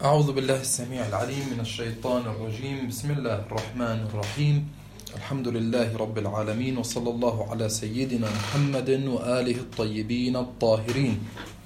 أعوذ بالله السميع العليم من الشيطان الرجيم. بسم الله الرحمن الرحيم. الحمد لله رب العالمين، وصلى الله على سيدنا محمد وآله الطيبين الطاهرين.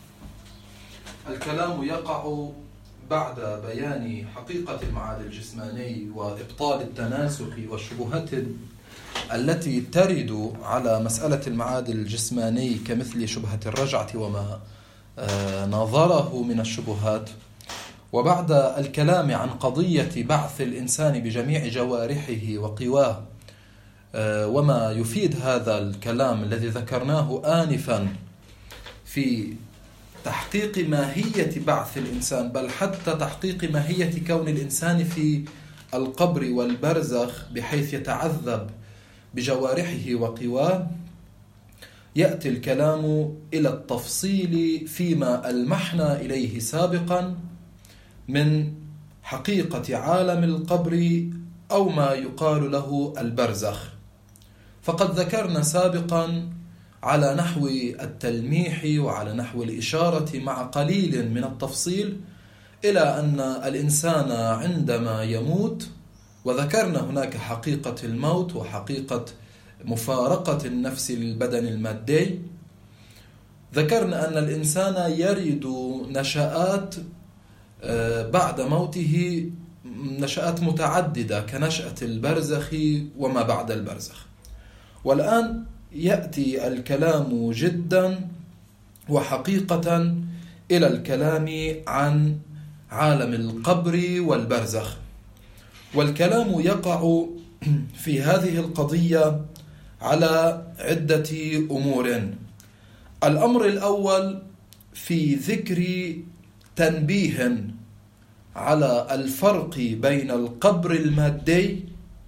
الكلام يقع بعد بيان حقيقة المعاد الجسماني وإبطال التناسخ والشبهات التي ترد على مسألة المعاد الجسماني كمثل شبهة الرجعة وما نظره من الشبهات، وبعد الكلام عن قضية بعث الإنسان بجميع جوارحه وقواه وما يفيد هذا الكلام الذي ذكرناه آنفا في تحقيق ماهية بعث الإنسان، بل حتى تحقيق ماهية كون الإنسان في القبر والبرزخ بحيث يتعذب بجوارحه وقواه، يأتي الكلام إلى التفصيل فيما ألمحنا إليه سابقا من حقيقة عالم القبر أو ما يقال له البرزخ. فقد ذكرنا سابقا على نحو التلميح وعلى نحو الإشارة مع قليل من التفصيل إلى أن الإنسان عندما يموت، وذكرنا هناك حقيقة الموت وحقيقة مفارقة النفس للبدن المادي، ذكرنا أن الإنسان يرد نشآت بعد موته، نشآت متعددة كنشأة البرزخ وما بعد البرزخ. والآن يأتي الكلام جدا وحقيقة إلى الكلام عن عالم القبر والبرزخ. والكلام يقع في هذه القضية على عدة أمور. الأمر الأول في ذكر تنبيه على الفرق بين القبر المادي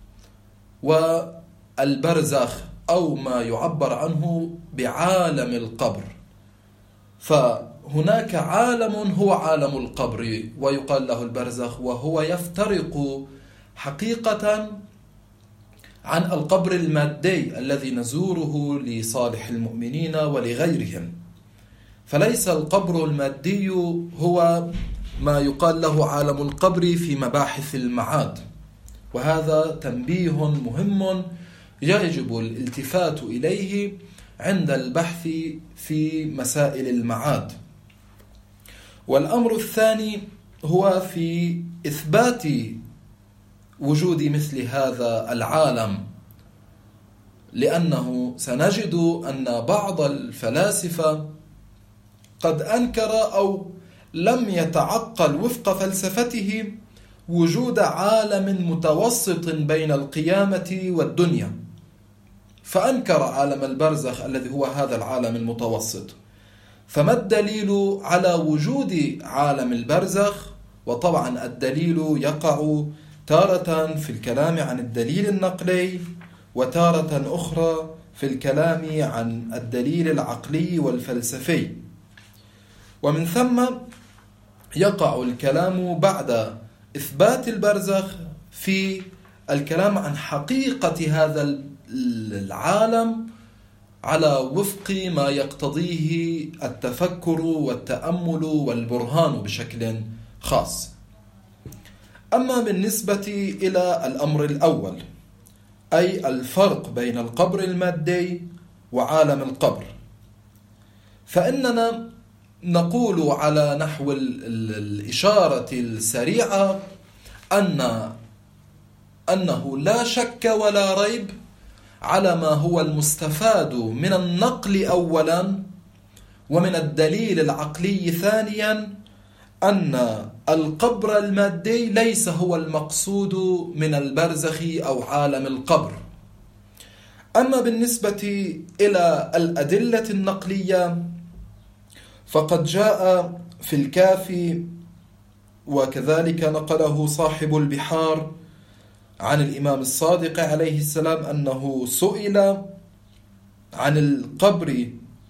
والبرزخ أو ما يعبر عنه بعالم القبر. فهناك عالم هو عالم القبر ويقال له البرزخ، وهو يفترق حقيقة عن القبر المادي الذي نزوره لصالح المؤمنين ولغيرهم. فليس القبر المادي هو ما يقال له عالم القبر في مباحث المعاد، وهذا تنبيه مهم يجب الالتفات إليه عند البحث في مسائل المعاد. والأمر الثاني هو في إثبات وجود مثل هذا العالم، لأنه سنجد أن بعض الفلاسفة قد أنكر أو لم يتعقل وفق فلسفته وجود عالم متوسط بين القيامة والدنيا، فأنكر عالم البرزخ الذي هو هذا العالم المتوسط. فما الدليل على وجود عالم البرزخ؟ وطبعا الدليل يقع تارة في الكلام عن الدليل النقلي، وتارة أخرى في الكلام عن الدليل العقلي والفلسفي. ومن ثم يقع الكلام بعد إثبات البرزخ في الكلام عن حقيقة هذا العالم على وفق ما يقتضيه التفكر والتأمل والبرهان بشكل خاص. أما بالنسبة إلى الأمر الأول، أي الفرق بين القبر المادي وعالم القبر، فإننا نقول على نحو الإشارة السريعة أنه لا شك ولا ريب على ما هو المستفاد من النقل أولا ومن الدليل العقلي ثانيا، أن القبر المادي ليس هو المقصود من البرزخ أو عالم القبر. أما بالنسبة إلى الأدلة النقلية فقد جاء في الكافي، وكذلك نقله صاحب البحار عن الإمام الصادق عليه السلام أنه سئل عن القبر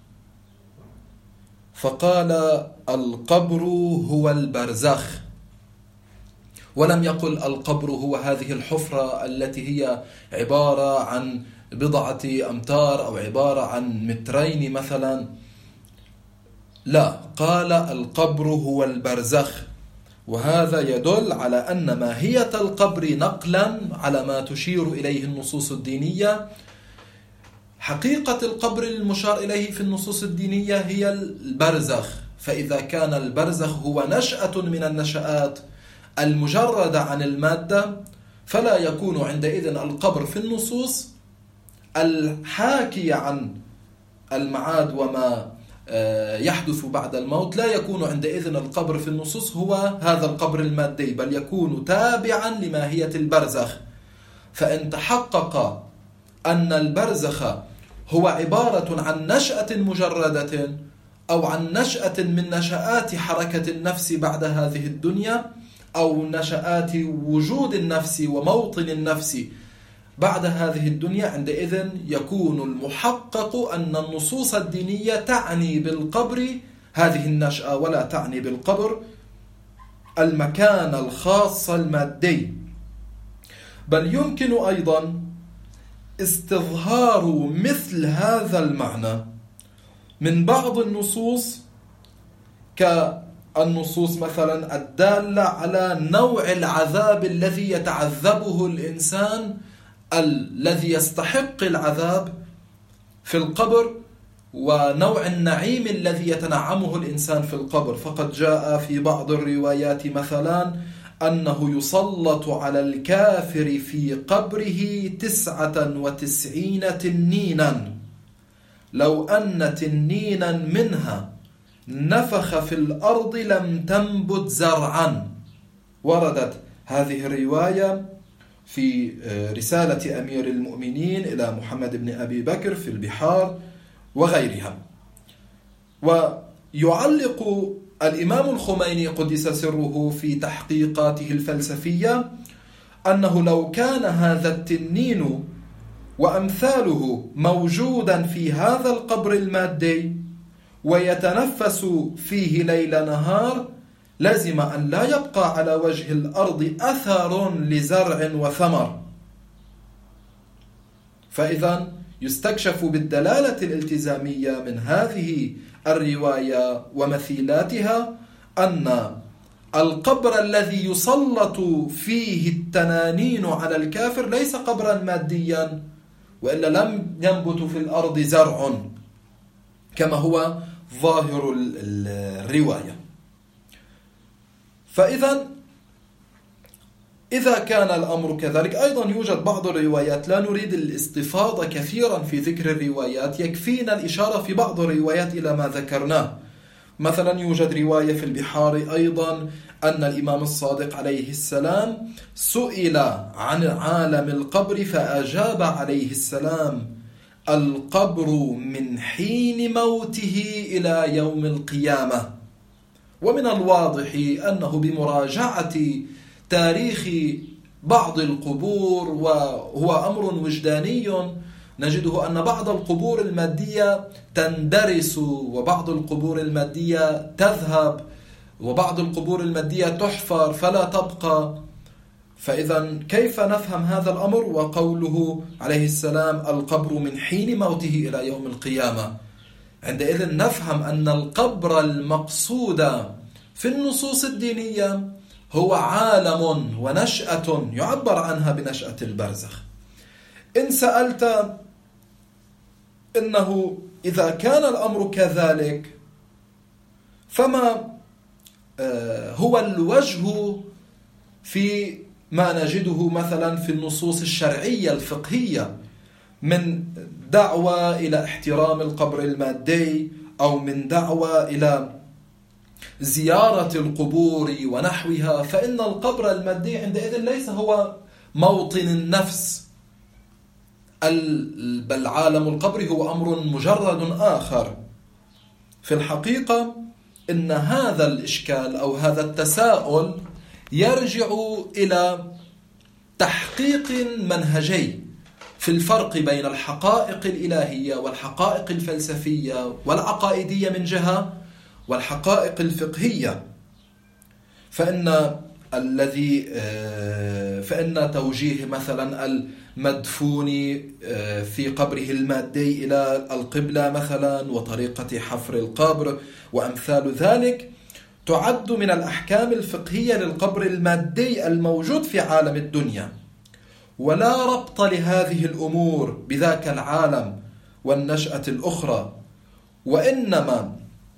فقال: القبر هو البرزخ، ولم يقل القبر هو هذه الحفرة التي هي عبارة عن بضعة أمتار أو عبارة عن مترين مثلا، لا، قال القبر هو البرزخ. وهذا يدل على أن ماهية القبر نقلا على ما تشير إليه النصوص الدينية. حقيقة القبر المشار إليه في النصوص الدينية هي البرزخ، فإذا كان البرزخ هو نشأة من النشآت المجردة عن المادة، فلا يكون عندئذ القبر في النصوص الحاكية عن المعاد وما يحدث بعد الموت، لا يكون عندئذ القبر في النصوص هو هذا القبر المادي، بل يكون تابعا لماهية البرزخ. فإن تحقق أن البرزخ هو عبارة عن نشأة مجردة أو عن نشأة من نشآت حركة النفس بعد هذه الدنيا، أو نشآت وجود النفس وموطن النفس بعد هذه الدنيا، عندئذ يكون المحقق أن النصوص الدينية تعني بالقبر هذه النشأة، ولا تعني بالقبر المكان الخاص المادي. بل يمكن أيضا استظهار مثل هذا المعنى من بعض النصوص، كالنصوص مثلا الدالة على نوع العذاب الذي يتعذبه الإنسان الذي يستحق العذاب في القبر، ونوع النعيم الذي يتنعمه الإنسان في القبر. فقد جاء في بعض الروايات مثلا أنه يسلط على الكافر في قبره 99 تنينا، لو أن تنينا منها نفخ في الأرض لم تنبت زرعا. وردت هذه الرواية في رسالة أمير المؤمنين إلى محمد بن أبي بكر في البحار وغيرها. ويعلق الإمام الخميني قدس سره في تحقيقاته الفلسفية أنه لو كان هذا التنين وأمثاله موجودا في هذا القبر المادي ويتنفس فيه ليل نهار، لازم أن لا يبقى على وجه الأرض أثر لزرع وثمر. فإذا يستكشف بالدلالة الالتزامية من هذه الرواية ومثيلاتها أن القبر الذي يسلط فيه التنانين على الكافر ليس قبرا ماديا، وإلا لم ينبت في الأرض زرع كما هو ظاهر الرواية. فإذا إذا كان الأمر كذلك، أيضا يوجد بعض الروايات، لا نريد الاستفاضة كثيرا في ذكر الروايات، يكفينا الإشارة في بعض الروايات إلى ما ذكرناه. مثلا يوجد رواية في البحار أيضا أن الإمام الصادق عليه السلام سئل عن عالم القبر فأجاب عليه السلام: القبر من حين موته إلى يوم القيامة. ومن الواضح أنه بمراجعة تاريخ بعض القبور، وهو أمر وجداني، نجده أن بعض القبور المادية تندرس، وبعض القبور المادية تذهب، وبعض القبور المادية تحفر فلا تبقى. فإذا كيف نفهم هذا الأمر وقوله عليه السلام القبر من حين موته إلى يوم القيامة؟ عندئذ نفهم أن القبر المقصود في النصوص الدينية هو عالم ونشأة يعبر عنها بنشأة البرزخ. إن سألت إنه إذا كان الأمر كذلك، فما هو الوجه في ما نجده مثلا في النصوص الشرعية الفقهية من دعوة إلى احترام القبر المادي، أو من دعوة إلى زيارة القبور ونحوها؟ فإن القبر المادي عندئذ ليس هو موطن النفس، بل عالم القبر هو أمر مجرد آخر. في الحقيقة إن هذا الإشكال أو هذا التساؤل يرجع إلى تحقيق منهجي في الفرق بين الحقائق الإلهية والحقائق الفلسفية والعقائدية من جهة، والحقائق الفقهية. فإن توجيه مثلا المدفون في قبره المادي إلى القبلة مثلا، وطريقة حفر القبر وأمثال ذلك، تعد من الأحكام الفقهية للقبر المادي الموجود في عالم الدنيا، ولا ربط لهذه الأمور بذاك العالم والنشأة الأخرى، وإنما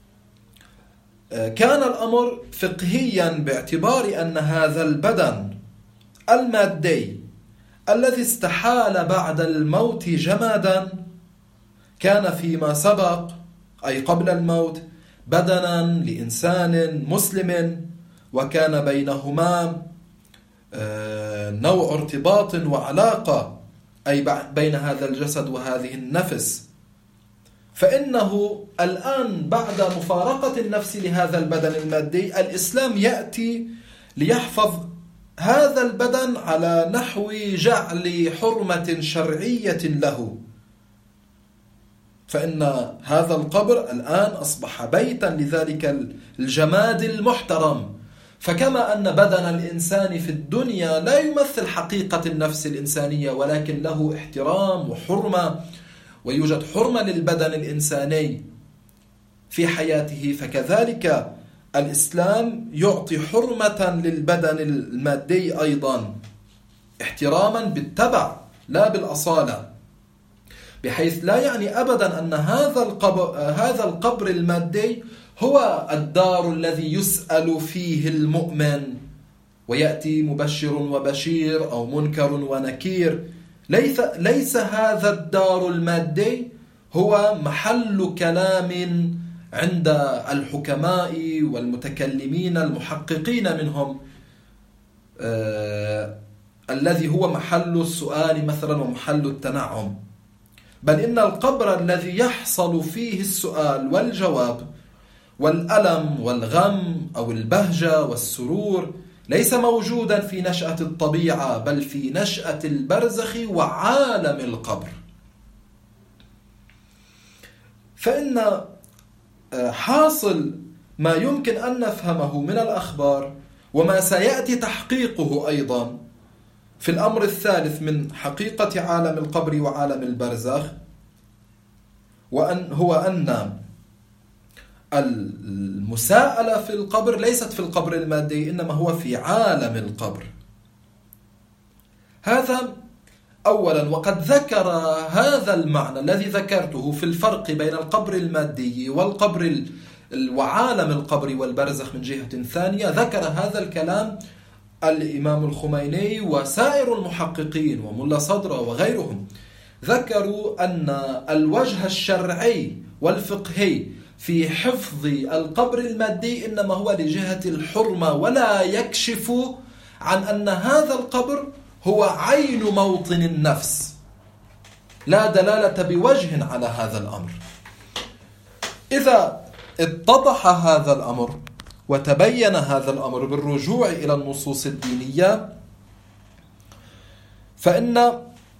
كان الأمر فقهيا باعتبار أن هذا البدن المادي الذي استحال بعد الموت جمادا كان فيما سبق أي قبل الموت بدنا لإنسان مسلم، وكان بينهما نوع ارتباط وعلاقة أي بين هذا الجسد وهذه النفس. فإنه الآن بعد مفارقة النفس لهذا البدن المادي الإسلام يأتي ليحفظ هذا البدن على نحو جعل حرمة شرعية له، فإن هذا القبر الآن أصبح بيتا لذلك الجماد المحترم. فكما أن بدن الإنسان في الدنيا لا يمثل حقيقة النفس الإنسانية ولكن له احترام وحرمة، ويوجد حرمة للبدن الإنساني في حياته، فكذلك الإسلام يعطي حرمة للبدن المادي أيضا، احتراما بالتبع لا بالأصالة، بحيث لا يعني أبدا أن هذا القبر المادي هو الدار الذي يسأل فيه المؤمن ويأتي مبشر وبشير أو منكر ونكير. ليس هذا الدار المادي هو محل كلام عند الحكماء والمتكلمين المحققين منهم، الذي هو محل السؤال مثلا ومحل التنعم، بل إن القبر الذي يحصل فيه السؤال والجواب والألم والغم أو البهجة والسرور ليس موجودا في نشأة الطبيعة، بل في نشأة البرزخ وعالم القبر. فإن حاصل ما يمكن أن نفهمه من الأخبار وما سيأتي تحقيقه أيضا في الأمر الثالث من حقيقة عالم القبر وعالم البرزخ، هو أن المساءلة في القبر ليست في القبر المادي، إنما هو في عالم القبر. هذا أولا، وقد ذكر هذا المعنى الذي ذكرته في الفرق بين القبر المادي والقبر وعالم القبر والبرزخ من جهة ثانية، ذكر هذا الكلام الإمام الخميني وسائر المحققين وملا صدرة وغيرهم. ذكروا أن الوجه الشرعي والفقهي في حفظ القبر المادي إنما هو لجهة الحرمة، ولا يكشف عن أن هذا القبر هو عين موطن النفس، لا دلالة بوجه على هذا الأمر. إذا اتضح هذا الأمر وتبين هذا الأمر بالرجوع إلى النصوص الدينية، فإن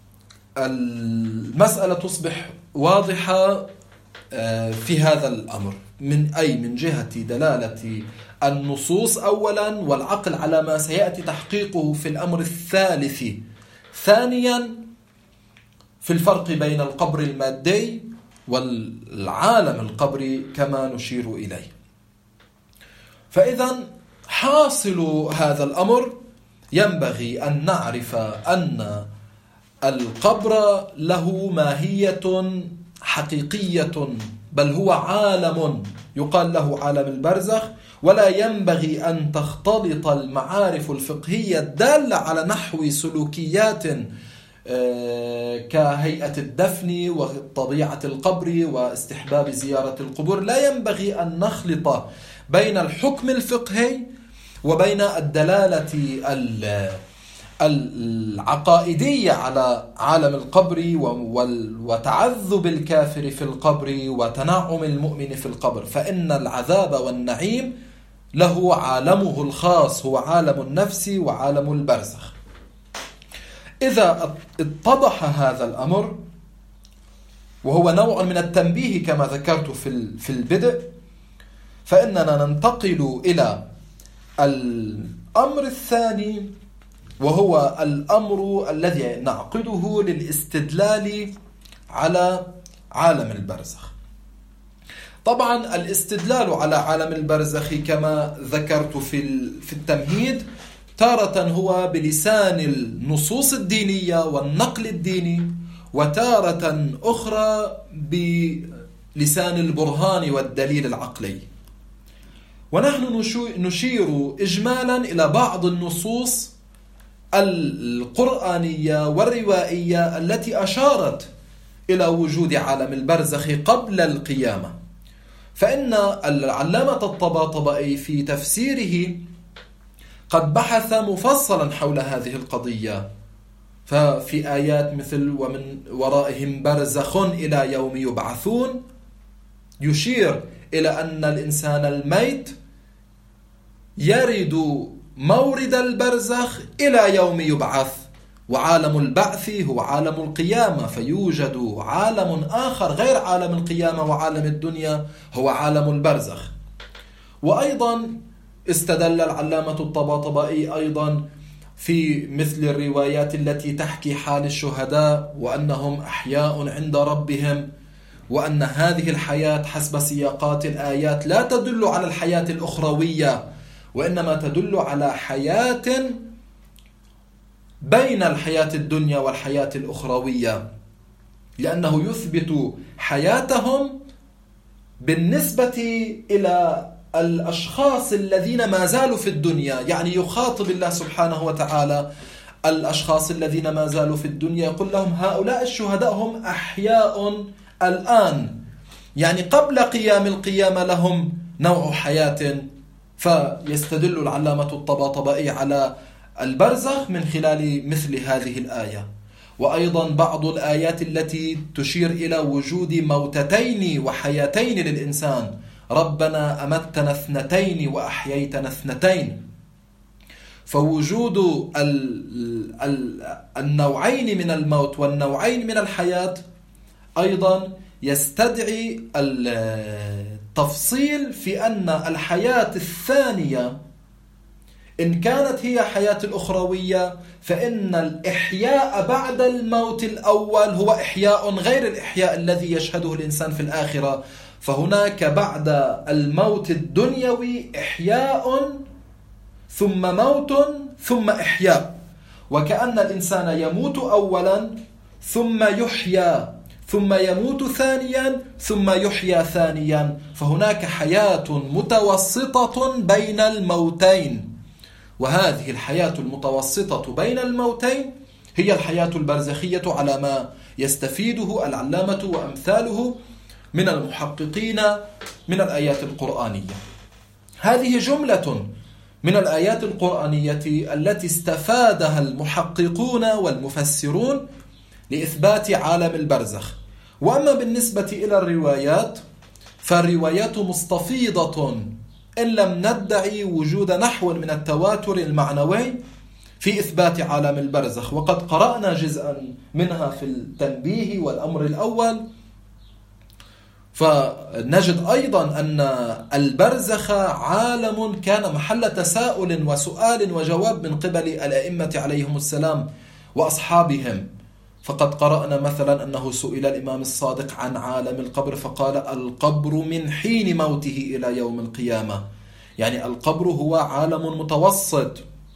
المسألة تصبح واضحة في هذا الأمر من جهة دلالة النصوص أولا، والعقل على ما سيأتي تحقيقه في الأمر الثالث. ثانيا، في الفرق بين القبر المادي والعالم القبري كما نشير إليه. فإذا حاصل هذا الأمر ينبغي أن نعرف أن القبر له ماهية حقيقية، بل هو عالم يقال له عالم البرزخ، ولا ينبغي أن تختلط المعارف الفقهية الدالة على نحو سلوكيات كهيئة الدفن وطبيعة القبر واستحباب زيارة القبور. لا ينبغي أن نخلط بين الحكم الفقهي وبين الدلالة العقائدية على عالم القبر وتعذب الكافر في القبر وتنعم المؤمن في القبر، فإن العذاب والنعيم له عالمه الخاص، هو عالم النفس وعالم البرزخ. إذا اتضح هذا الأمر، وهو نوع من التنبيه كما ذكرت في البدء، فإننا ننتقل إلى الأمر الثاني، وهو الأمر الذي نعقده للاستدلال على عالم البرزخ. طبعا الاستدلال على عالم البرزخ كما ذكرت في التمهيد تارة هو بلسان النصوص الدينية والنقل الديني، وتارة أخرى بلسان البرهان والدليل العقلي. ونحن نشير إجمالا إلى بعض النصوص القرآنية والروائية التي أشارت إلى وجود عالم البرزخ قبل القيامة. فإن العلامة الطباطبائي في تفسيره قد بحث مفصلا حول هذه القضية، ففي آيات مثل ومن ورائهم برزخ إلى يوم يبعثون يشير إلى أن الإنسان الميت يرد مورد البرزخ إلى يوم يبعث، وعالم البعث هو عالم القيامة، فيوجد عالم آخر غير عالم القيامة وعالم الدنيا هو عالم البرزخ. وأيضا استدل العلامة الطباطبائي أيضا في مثل الروايات التي تحكي حال الشهداء وأنهم أحياء عند ربهم، وأن هذه الحياة حسب سياقات الآيات لا تدل على الحياة الأخروية، وإنما تدل على حياة بين الحياة الدنيا والحياة الأخروية، لأنه يثبت حياتهم بالنسبة إلى الأشخاص الذين ما زالوا في الدنيا. يعني يخاطب الله سبحانه وتعالى الأشخاص الذين ما زالوا في الدنيا، يقول لهم هؤلاء الشهداء هم أحياء الآن، يعني قبل قيام القيامة لهم نوع حياة. فيستدل العلامة الطباطبائي على البرزخ من خلال مثل هذه الآية. وأيضا بعض الآيات التي تشير إلى وجود موتتين وحياتين للإنسان، ربنا أمتنا اثنتين وأحييتنا اثنتين. فوجود النوعين من الموت والنوعين من الحياة أيضا يستدعي التفصيل في أن الحياة الثانية إن كانت هي حياة الأخروية، فإن الإحياء بعد الموت الأول هو إحياء غير الإحياء الذي يشهده الإنسان في الآخرة. فهناك بعد الموت الدنيوي إحياء ثم موت ثم إحياء، وكأن الإنسان يموت أولا ثم يحيا ثم يموت ثانيا ثم يحيا ثانيا. فهناك حياة متوسطة بين الموتين، وهذه الحياة المتوسطة بين الموتين هي الحياة البرزخية على ما يستفيده العلامة وأمثاله من المحققين من الآيات القرآنية. هذه جملة من الآيات القرآنية التي استفادها المحققون والمفسرون لإثبات عالم البرزخ. وأما بالنسبة إلى الروايات فالروايات مستفيضة إن لم ندعي وجود نحو من التواتر المعنوي في إثبات عالم البرزخ. وقد قرأنا جزءا منها في التنبيه والأمر الأول، فنجد أيضا أن البرزخ عالم كان محل تساؤل وسؤال وجواب من قبل الأئمة عليهم السلام وأصحابهم. فقد قرأنا مثلا أنه سئل الإمام الصادق عن عالم القبر فقال القبر من حين موته إلى يوم القيامة، يعني القبر هو عالم متوسط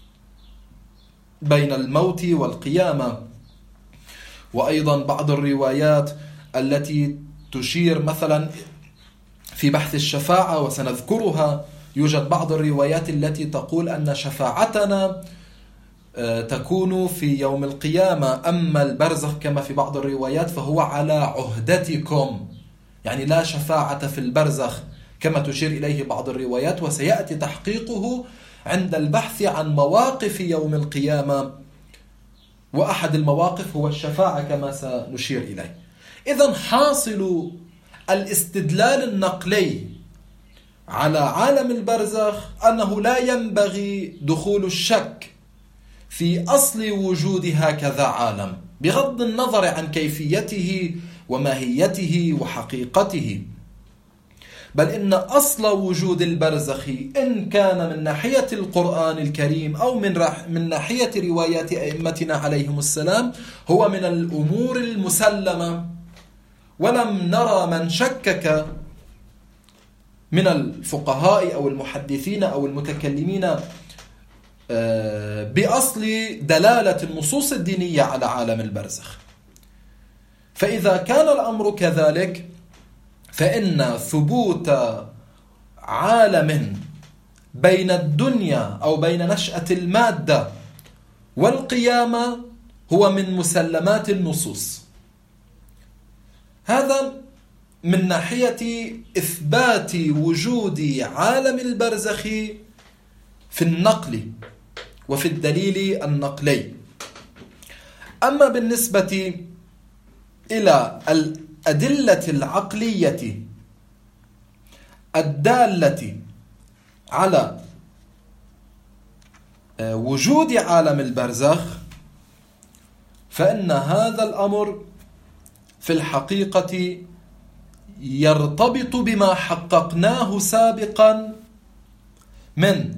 بين الموت والقيامة. وأيضا بعض الروايات التي تشير مثلا في بحث الشفاعة وسنذكرها، يوجد بعض الروايات التي تقول أن شفاعتنا تكون في يوم القيامة، أما البرزخ كما في بعض الروايات فهو على عهدتكم، يعني لا شفاعة في البرزخ كما تشير إليه بعض الروايات، وسيأتي تحقيقه عند البحث عن مواقف يوم القيامة، وأحد المواقف هو الشفاعة كما سنشير إليه. إذن حاصل الاستدلال النقلي على عالم البرزخ أنه لا ينبغي دخول الشك في أصل وجود هكذا عالم بغض النظر عن كيفيته وماهيته وحقيقته، بل إن أصل وجود البرزخ إن كان من ناحية القرآن الكريم أو من ناحية روايات أئمتنا عليهم السلام هو من الأمور المسلمة، ولم نرى من شكك من الفقهاء أو المحدثين أو المتكلمين بأصل دلالة النصوص الدينية على عالم البرزخ. فإذا كان الأمر كذلك فإن ثبوت عالم بين الدنيا أو بين نشأة المادة والقيامة هو من مسلمات النصوص. هذا من ناحية إثبات وجود عالم البرزخ في النقل وفي الدليل النقلي. أما بالنسبة إلى الأدلة العقلية الدالة على وجود عالم البرزخ فإن هذا الأمر في الحقيقة يرتبط بما حققناه سابقا من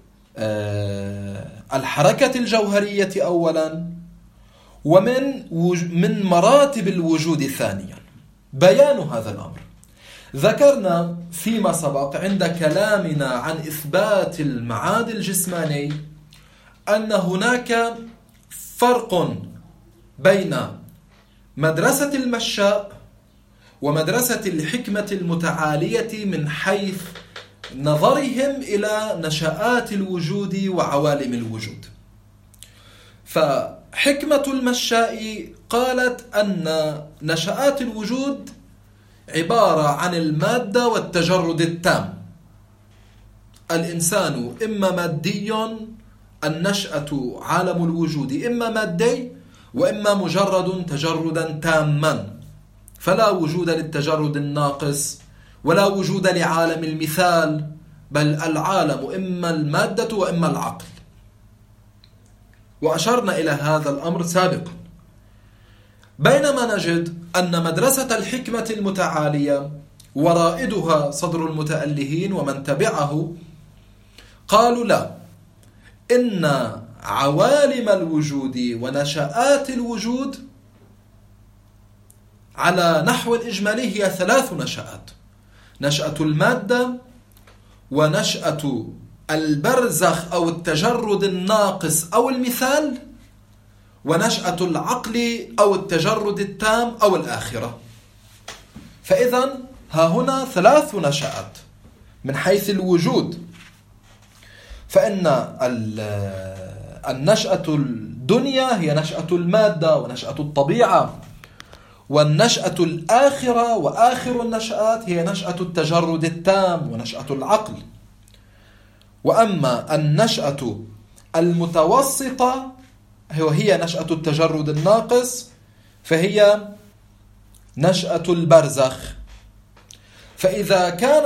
الحركة الجوهرية أولا ومن مراتب الوجود ثانيا. بيان هذا الأمر ذكرنا فيما سبق عند كلامنا عن إثبات المعاد الجسماني أن هناك فرق بين مدرسة المشاء ومدرسة الحكمة المتعالية من حيث نظرهم إلى نشآت الوجود وعوالم الوجود. فحكمة المشاء قالت أن نشآت الوجود عبارة عن المادة والتجرد التام. الإنسان إما مادي، النشأة عالم الوجود إما مادي وإما مجرد تجردا تاما، فلا وجود للتجرد الناقص ولا وجود لعالم المثال، بل العالم إما المادة وإما العقل. وأشرنا إلى هذا الأمر سابقا. بينما نجد أن مدرسة الحكمة المتعالية ورائدها صدر المتألهين ومن تبعه قالوا لا، إن عوالم الوجود ونشآت الوجود على نحو إجمالي هي 3 نشآت: نشأة المادة، ونشأة البرزخ أو التجرد الناقص أو المثال، ونشأة العقل أو التجرد التام أو الآخرة. فإذا ها هنا 3 نشآت من حيث الوجود. فإن النشأة الدنيا هي نشأة المادة ونشأة الطبيعة، والنشأة الآخرة وآخر النشآت هي نشأة التجرد التام ونشأة العقل. وأما النشأة المتوسطة هي نشأة التجرد الناقص، فهي نشأة البرزخ. فإذا كان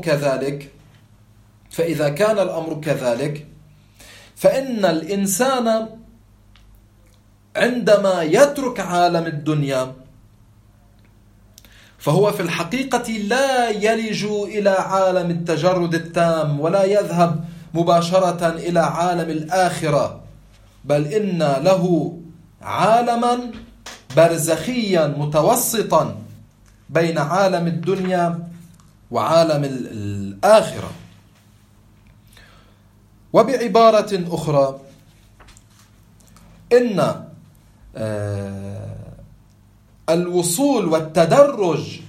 الأمر كذلك فإن الإنسان عندما يترك عالم الدنيا فهو في الحقيقة لا يلج إلى عالم التجرد التام ولا يذهب مباشرة إلى عالم الآخرة، بل إن له عالما برزخيا متوسطا بين عالم الدنيا وعالم الآخرة. وبعبارة أخرى، إن الوصول والتدرج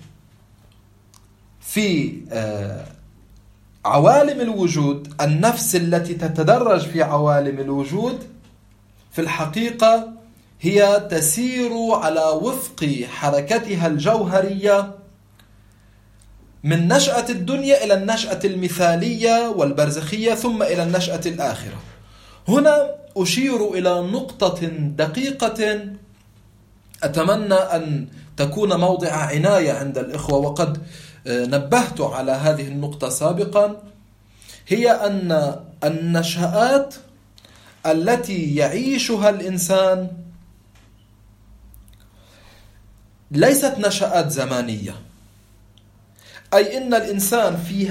في عوالم الوجود، النفس التي تتدرج في عوالم الوجود في الحقيقة هي تسير على وفق حركتها الجوهرية من نشأة الدنيا إلى النشأة المثالية والبرزخية ثم إلى النشأة الآخرة. هنا أشير إلى نقطة دقيقة أتمنى أن تكون موضع عناية عند الإخوة، وقد نبهت على هذه النقطة سابقا، هي أن النشآت التي يعيشها الإنسان ليست نشآت زمانية، أي إن الإنسان في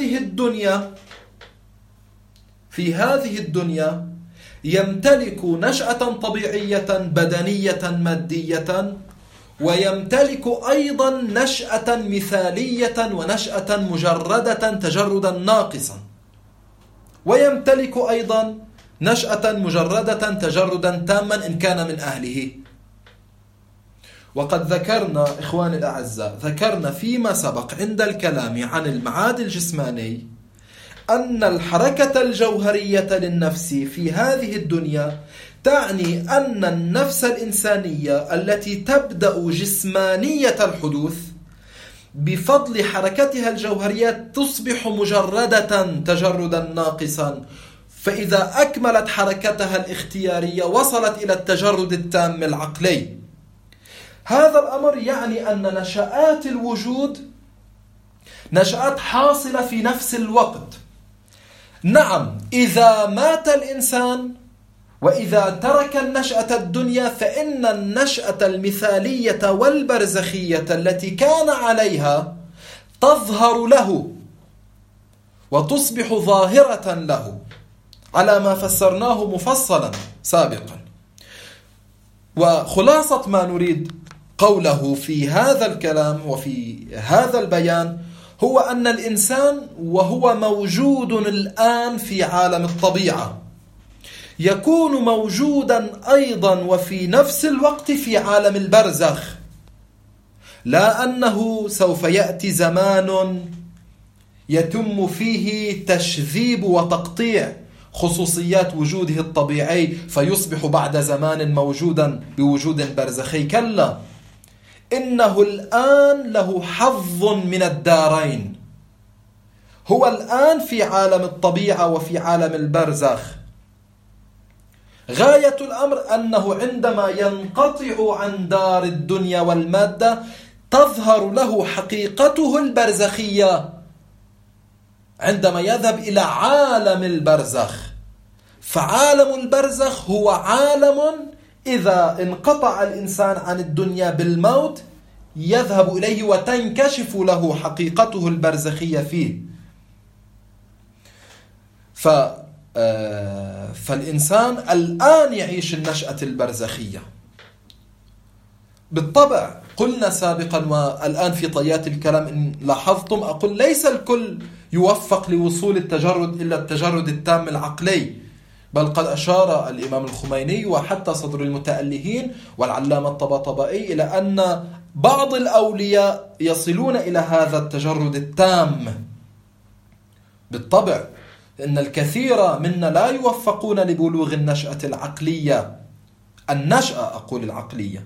هذه الدنيا يمتلك نشأة طبيعية بدنية مادية، ويمتلك أيضا نشأة مثالية ونشأة مجردة تجردا ناقصا، ويمتلك أيضا نشأة مجردة تجردا تاما إن كان من أهله. وقد ذكرنا إخواني الأعزاء، ذكرنا فيما سبق عند الكلام عن المعاد الجسماني أن الحركة الجوهرية للنفس في هذه الدنيا تعني أن النفس الإنسانية التي تبدأ جسمانية الحدوث بفضل حركتها الجوهرية تصبح مجردة تجردا ناقصا، فإذا أكملت حركتها الاختيارية وصلت إلى التجرد التام العقلي. هذا الأمر يعني أن نشآت الوجود نشآت حاصلة في نفس الوقت. نعم، إذا مات الإنسان وإذا ترك النشأة الدنيا فإن النشأة المثالية والبرزخية التي كان عليها تظهر له وتصبح ظاهرة له على ما فسرناه مفصلا سابقا. وخلاصة ما نريد قوله في هذا الكلام وفي هذا البيان هو أن الإنسان وهو موجود الآن في عالم الطبيعة يكون موجودا أيضا وفي نفس الوقت في عالم البرزخ، لا أنه سوف يأتي زمان يتم فيه تشذيب وتقطيع خصوصيات وجوده الطبيعي فيصبح بعد زمان موجودا بوجود برزخي. كلا، إنه الآن له حظ من الدارين. هو الآن في عالم الطبيعة وفي عالم البرزخ. غاية الأمر أنه عندما ينقطع عن دار الدنيا والمادة تظهر له حقيقته البرزخية عندما يذهب إلى عالم البرزخ. فعالم البرزخ هو عالم إذا انقطع الإنسان عن الدنيا بالموت يذهب إليه وتنكشف له حقيقته البرزخية فيه. فالإنسان الآن يعيش النشأة البرزخية. بالطبع قلنا سابقا والآن في طيات الكلام إن لاحظتم أقول ليس الكل يوفق لوصول التجرد إلا التجرد التام العقلي، بل قد أشار الإمام الخميني وحتى صدر المتألهين والعلامة الطباطبائي إلى أن بعض الأولياء يصلون إلى هذا التجرد التام. بالطبع إن الكثير منا لا يوفقون لبلوغ النشأة العقلية، النشأة أقول العقلية.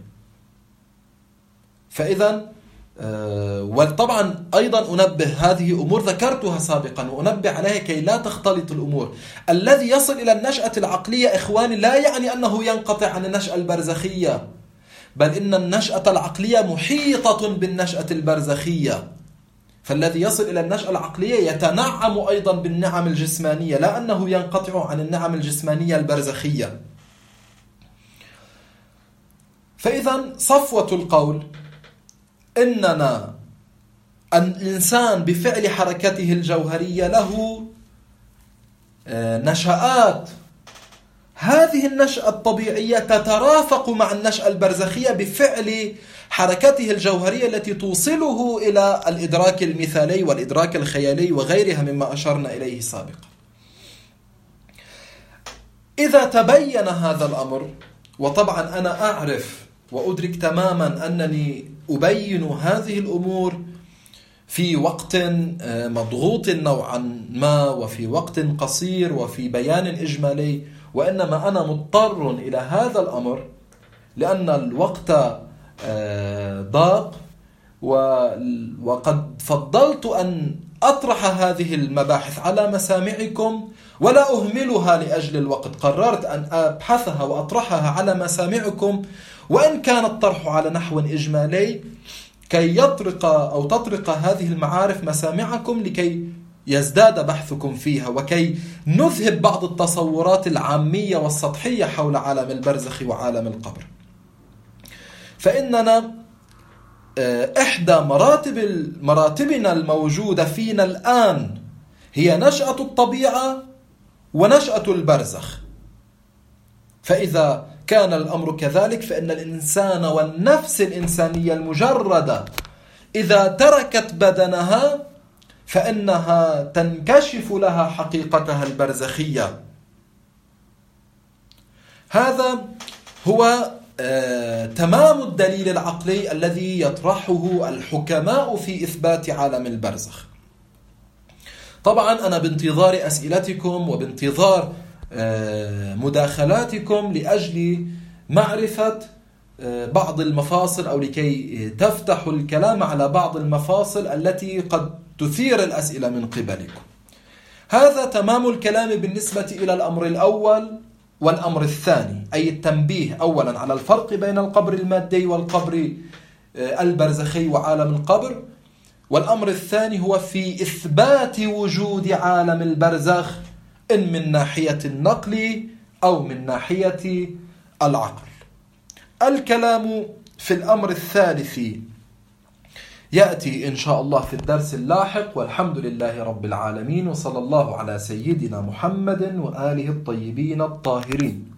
فإذا وطبعا أيضا أنبه، هذه أمور ذكرتها سابقا وأنبه عليها كي لا تختلط الأمور. الذي يصل إلى النشأة العقلية إخواني لا يعني أنه ينقطع عن النشأة البرزخية، بل إن النشأة العقلية محيطة بالنشأة البرزخية. فالذي يصل إلى النشأة العقلية يتنعم أيضا بالنعم الجسمانية، لا أنه ينقطع عن النعم الجسمانية البرزخية. فإذا صفوة القول إننا الإنسان بفعل حركته الجوهرية له نشآت، هذه النشأة الطبيعية تترافق مع النشأة البرزخية بفعل حركته الجوهرية التي توصله إلى الإدراك المثالي والإدراك الخيالي وغيرها مما أشرنا إليه سابقا. إذا تبين هذا الأمر، وطبعا أنا أعرف وأدرك تماما أنني أبين هذه الأمور في وقت مضغوط نوعا ما وفي وقت قصير وفي بيان إجمالي، وإنما أنا مضطر إلى هذا الأمر لأن الوقت ضاق، وقد فضلت أن أطرح هذه المباحث على مسامعكم ولا أهملها لأجل الوقت. قررت أن أبحثها وأطرحها على مسامعكم، وإن كان الطرح على نحو إجمالي كي يطرق أو تطرق هذه المعارف مسامعكم لكي يزداد بحثكم فيها، وكي نذهب بعض التصورات العامية والسطحية حول عالم البرزخ وعالم القبر. فإننا إحدى مراتبنا الموجودة فينا الآن هي نشأة الطبيعة ونشأة البرزخ. فإذا كان الأمر كذلك فإن الإنسان والنفس الإنسانية المجردة إذا تركت بدنها فإنها تنكشف لها حقيقتها البرزخية. هذا هو تمام الدليل العقلي الذي يطرحه الحكماء في إثبات عالم البرزخ. طبعا أنا بانتظار أسئلتكم وبانتظار مداخلاتكم لأجل معرفة بعض المفاصل أو لكي تفتحوا الكلام على بعض المفاصل التي قد تثير الأسئلة من قبلكم. هذا تمام الكلام بالنسبة إلى الأمر الأول والأمر الثاني، أي التنبيه أولا على الفرق بين القبر المادي والقبر البرزخي وعالم القبر، والأمر الثاني هو في إثبات وجود عالم البرزخ إن من ناحية النقل أو من ناحية العقل. الكلام في الأمر الثالث يأتي إن شاء الله في الدرس اللاحق، والحمد لله رب العالمين، وصلى الله على سيدنا محمد وآله الطيبين الطاهرين.